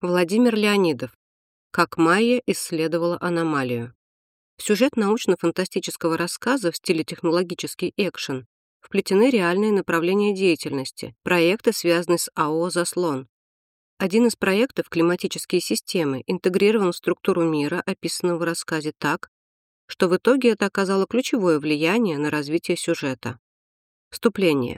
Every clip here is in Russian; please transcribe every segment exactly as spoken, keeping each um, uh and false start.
Владимир Леонидов. Как Майя исследовала аномалию. В сюжет научно-фантастического рассказа в стиле технологический экшен вплетены реальные направления деятельности, проекты, связанные с АО «Заслон». Один из проектов «Климатические системы» интегрирован в структуру мира, описанного в рассказе так, что в итоге это оказало ключевое влияние на развитие сюжета. Вступление.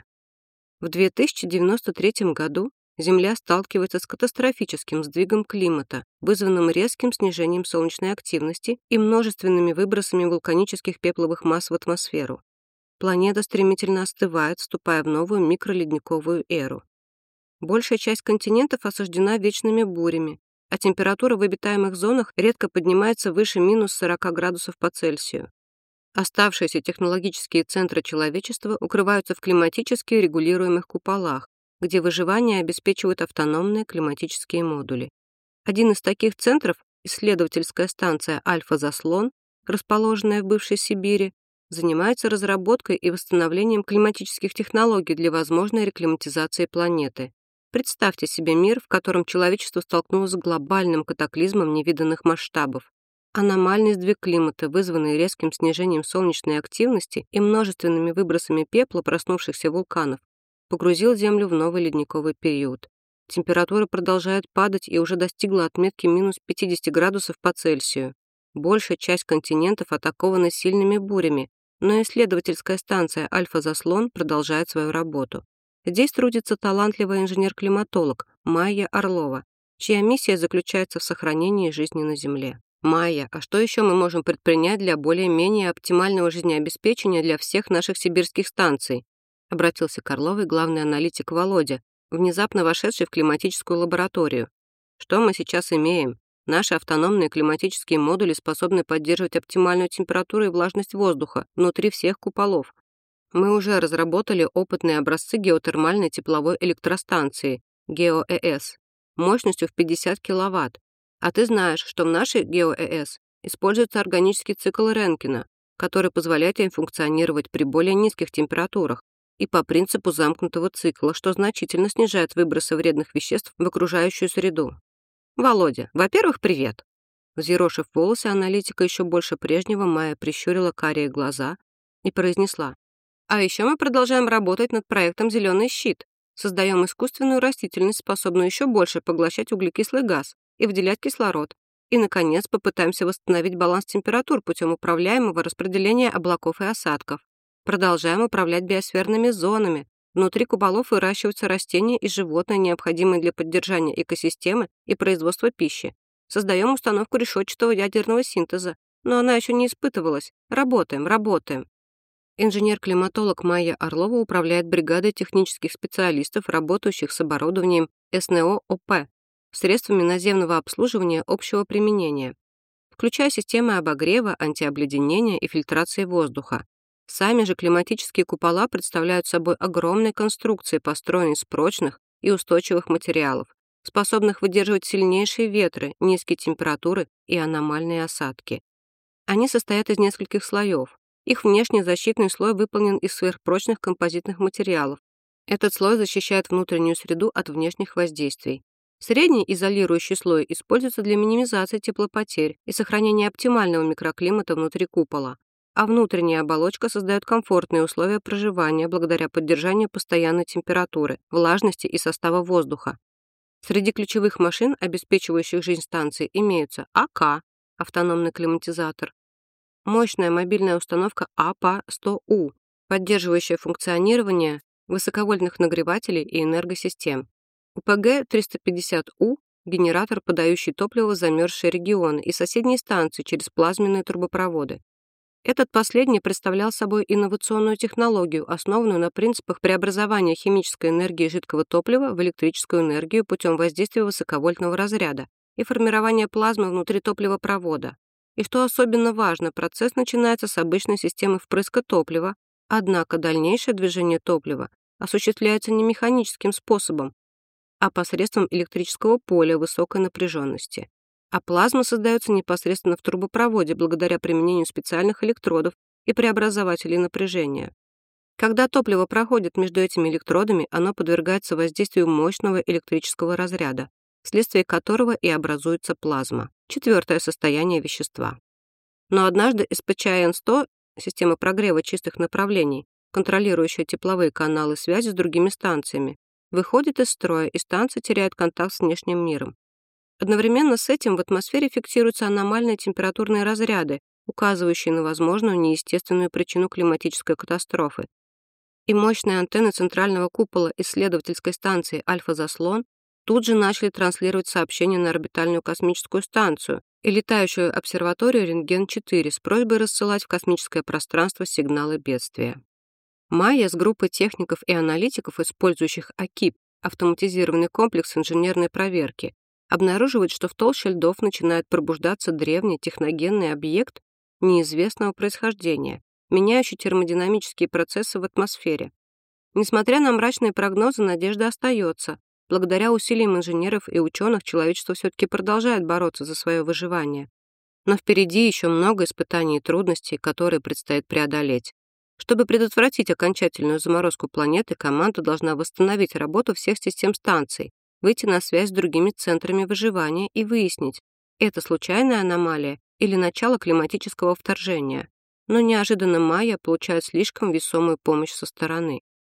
В две тысячи девяносто третьем году Земля сталкивается с катастрофическим сдвигом климата, вызванным резким снижением солнечной активности и множественными выбросами вулканических пепловых масс в атмосферу. Планета стремительно остывает, вступая в новую микроледниковую эру. Большая часть континентов осаждена вечными бурями, а температура в обитаемых зонах редко поднимается выше минус сорока градусов по Цельсию. Оставшиеся технологические центры человечества укрываются в климатически регулируемых куполах, где выживание обеспечивают автономные климатические модули. Один из таких центров, исследовательская станция «Альфа-Заслон», расположенная в бывшей Сибири, занимается разработкой и восстановлением климатических технологий для возможной реклиматизации планеты. Представьте себе мир, в котором человечество столкнулось с глобальным катаклизмом невиданных масштабов. Аномальный сдвиг климата, вызванный резким снижением солнечной активности и множественными выбросами пепла проснувшихся вулканов, погрузил Землю в новый ледниковый период. Температура продолжает падать и уже достигла отметки минус пятьдесят градусов по Цельсию. Большая часть континентов атакована сильными бурями, но исследовательская станция «Альфа-Заслон» продолжает свою работу. Здесь трудится талантливый инженер-климатолог Майя Орлова, чья миссия заключается в сохранении жизни на Земле. Майя, а что еще мы можем предпринять для более-менее оптимального жизнеобеспечения для всех наших сибирских станций? Обратился к Орловой главный аналитик Володя, внезапно вошедший в климатическую лабораторию. Что мы сейчас имеем? Наши автономные климатические модули способны поддерживать оптимальную температуру и влажность воздуха внутри всех куполов. Мы уже разработали опытные образцы геотермальной тепловой электростанции ГеоЭС мощностью в пятьдесят киловатт. А ты знаешь, что в нашей ГеоЭС используется органический цикл Ренкина, который позволяет им функционировать при более низких температурах и по принципу замкнутого цикла, что значительно снижает выбросы вредных веществ в окружающую среду. Володя, во-первых, привет. Взъерошив волосы аналитика еще больше прежнего, Майя прищурила карие глаза и произнесла: а еще мы продолжаем работать над проектом «Зеленый щит». Создаем искусственную растительность, способную еще больше поглощать углекислый газ и выделять кислород. И, наконец, попытаемся восстановить баланс температур путем управляемого распределения облаков и осадков. Продолжаем управлять биосферными зонами. Внутри куполов выращиваются растения и животные, необходимые для поддержания экосистемы и производства пищи. Создаем установку решетчатого ядерного синтеза, но она еще не испытывалась. Работаем, работаем. Инженер-климатолог Майя Орлова управляет бригадой технических специалистов, работающих с оборудованием СНО-ОП, средствами наземного обслуживания общего применения, включая системы обогрева, антиобледенения и фильтрации воздуха. Сами же климатические купола представляют собой огромные конструкции, построенные из прочных и устойчивых материалов, способных выдерживать сильнейшие ветры, низкие температуры и аномальные осадки. Они состоят из нескольких слоев. Их внешний защитный слой выполнен из сверхпрочных композитных материалов. Этот слой защищает внутреннюю среду от внешних воздействий. Средний изолирующий слой используется для минимизации теплопотерь и сохранения оптимального микроклимата внутри купола, а внутренняя оболочка создает комфортные условия проживания благодаря поддержанию постоянной температуры, влажности и состава воздуха. Среди ключевых машин, обеспечивающих жизнь станции, имеются АК, автономный климатизатор, мощная мобильная установка А П А сто У, поддерживающая функционирование высоковольтных нагревателей и энергосистем, У П Г триста пятьдесят У, генератор, подающий топливо в замерзшие регионы и соседние станции через плазменные трубопроводы. Этот последний представлял собой инновационную технологию, основанную на принципах преобразования химической энергии жидкого топлива в электрическую энергию путем воздействия высоковольтного разряда и формирования плазмы внутри топливопровода. И что особенно важно, процесс начинается с обычной системы впрыска топлива, однако дальнейшее движение топлива осуществляется не механическим способом, а посредством электрического поля высокой напряженности. А плазма создается непосредственно в трубопроводе благодаря применению специальных электродов и преобразователей напряжения. Когда топливо проходит между этими электродами, оно подвергается воздействию мощного электрического разряда, вследствие которого и образуется плазма, четвертое состояние вещества. Но однажды эс пэ че эн сто, система прогрева чистых направлений, контролирующая тепловые каналы связи с другими станциями, выходит из строя, и станция теряет контакт с внешним миром. Одновременно с этим в атмосфере фиксируются аномальные температурные разряды, указывающие на возможную неестественную причину климатической катастрофы. И мощные антенны центрального купола исследовательской станции «Альфа-Заслон» тут же начали транслировать сообщения на орбитальную космическую станцию и летающую обсерваторию Рентген четыре с просьбой рассылать в космическое пространство сигналы бедствия. Майя с группой техников и аналитиков, использующих АКИП, автоматизированный комплекс инженерной проверки, обнаруживает, что в толще льдов начинает пробуждаться древний техногенный объект неизвестного происхождения, меняющий термодинамические процессы в атмосфере. Несмотря на мрачные прогнозы, надежда остается. Благодаря усилиям инженеров и ученых человечество все-таки продолжает бороться за свое выживание. Но впереди еще много испытаний и трудностей, которые предстоит преодолеть. Чтобы предотвратить окончательную заморозку планеты, команда должна восстановить работу всех систем станций, выйти на связь с другими центрами выживания и выяснить, это случайная аномалия или начало климатического вторжения. Но неожиданно Майя получает слишком весомую помощь со стороны.